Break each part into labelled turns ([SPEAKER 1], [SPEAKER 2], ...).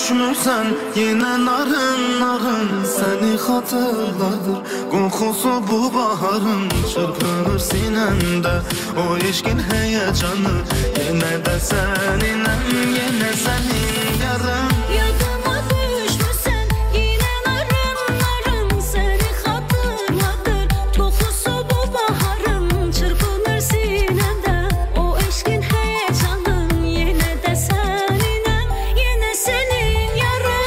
[SPEAKER 1] düşmüşsen yine narın narın seni hatırladır. Kokusu bu baharın çırpınır sinemde, o eşkin heyecanı yine de seninle, yine senin yarın.
[SPEAKER 2] Yadıma düşmüşsen yine narın narın seni hatırladır. Kokusu bu baharın çırpınır sinemde, o eşkin heyecanın yine de seninle, yine senin yarın.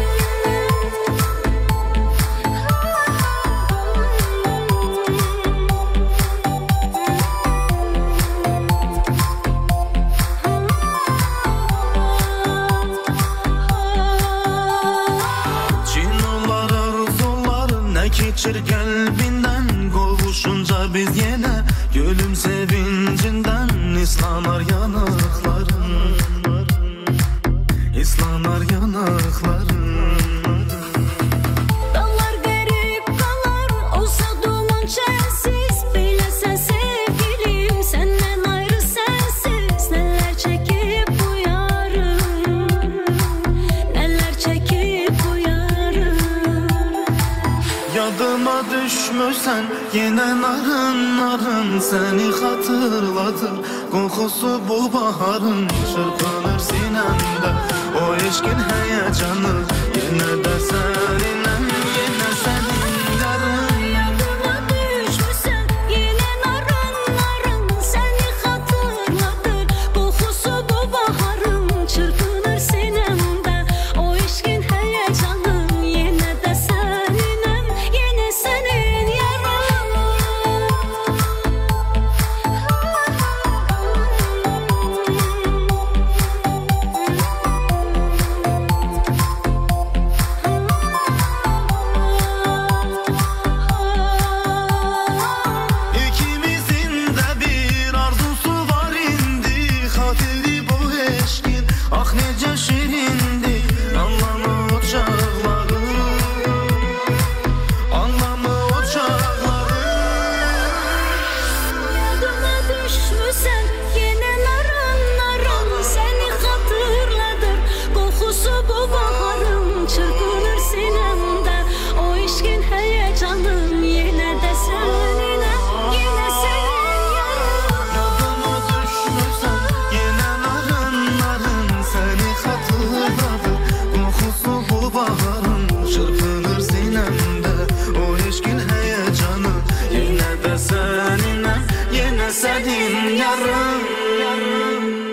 [SPEAKER 1] Cinolar arzular ne geçir kalbinden, kovuşunca biz yine gülüm sevincinden. İslanar yanakların, İslanar yanakların.
[SPEAKER 2] Dağlar garip dağlar olsa duman çelsiz, bilesen sevgilim senden ayrı sensiz. Neler çekip bu yarın, neler çekip bu yarın.
[SPEAKER 1] Yadıma düşmüşsen yine narın narın seni hatırladır. Kokusu bu baharın çırpınır sinemde, o eşkin heyecanı yine de seninle, yine senin yarın.
[SPEAKER 2] Yadıma düşmüşsen yine narın narın seni hatırladır. Kokusu bu baharın çırpınır sinemde, o eşkin heyecanın yine de seninle, yine senin yarın.
[SPEAKER 1] İkimizin de bir arzusu var indi, hatiri bu eşkin ah nece şirindi. Anlamı o çağları, anlamı o çağları.
[SPEAKER 2] Yadıma düşmüşsen yine narın narın seni hatırladır. Kokusu bu baharın çırpınır sinemde, o eşkin heyecanın yine de seninle, yine senin yarın.
[SPEAKER 1] Yadıma düşmüşsen yine narın narın seni hatırladır. Kokusu bu baharın çırpınır sinemde, o eşkin heyecanı yine de seninle, yine senin yarın.